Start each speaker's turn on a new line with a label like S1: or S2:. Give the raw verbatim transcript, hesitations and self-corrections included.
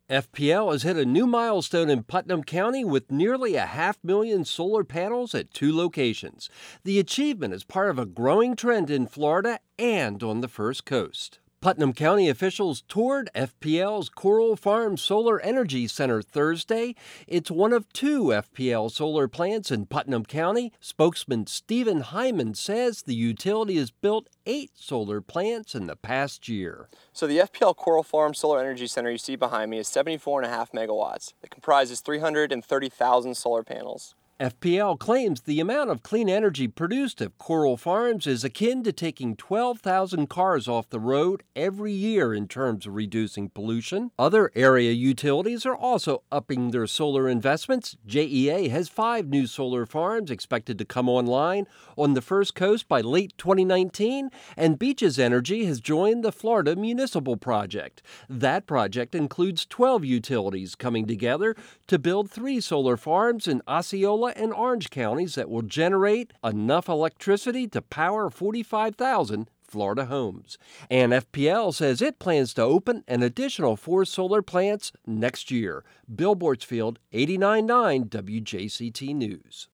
S1: F P L has hit a new milestone in Putnam County with nearly a half million solar panels at two locations. The achievement is part of a growing trend in Florida and on the First Coast. Putnam County officials toured F P L's Coral Farm Solar Energy Center Thursday. It's one of two F P L solar plants in Putnam County. Spokesman Stephen Hyman says the utility has built eight solar plants in the past year.
S2: So the F P L Coral Farm Solar Energy Center you see behind me is seventy-four point five megawatts. It comprises three hundred thirty thousand solar panels.
S1: F P L claims the amount of clean energy produced at Coral Farms is akin to taking twelve thousand cars off the road every year in terms of reducing pollution. Other area utilities are also upping their solar investments. J E A has five new solar farms expected to come online on the First Coast by late twenty nineteen, and Beaches Energy has joined the Florida Municipal Project. That project includes twelve utilities coming together to build three solar farms in Osceola and Orange counties that will generate enough electricity to power forty-five thousand Florida homes. And F P L says it plans to open an additional four solar plants next year. Bill Bortzfield, eighty-nine point nine W J C T News.